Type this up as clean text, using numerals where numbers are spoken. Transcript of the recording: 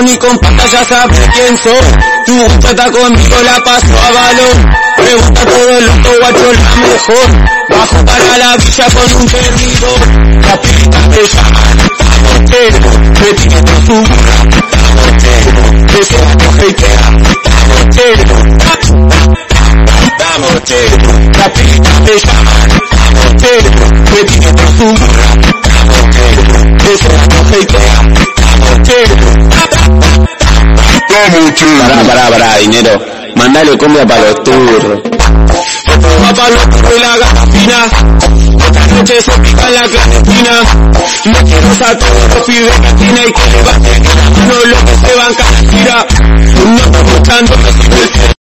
ni con pantalla sabes quién soy. Tu gusta está conmigo, la paso a balón. Me gusta todo el loco, guacho, la mejor. Bajo para la villa con un perdido. La pista me llaman, tabotero. Me tiene por su burra, tabotero. Que se la coge y queda, tabotero. Tabotero. La pista me llaman, tabotero. Me tiene por su burra, tabotero. Que se la coge y queda, tabotero. Pará, dinero. Mandale cumbia para los turros. Va pa' los turros y la gasolina. Esta noche se pica en la clandestina. No quiero usar todos los pibes que tiene y que levante la mano lo que se banca la tira. No estoy buscando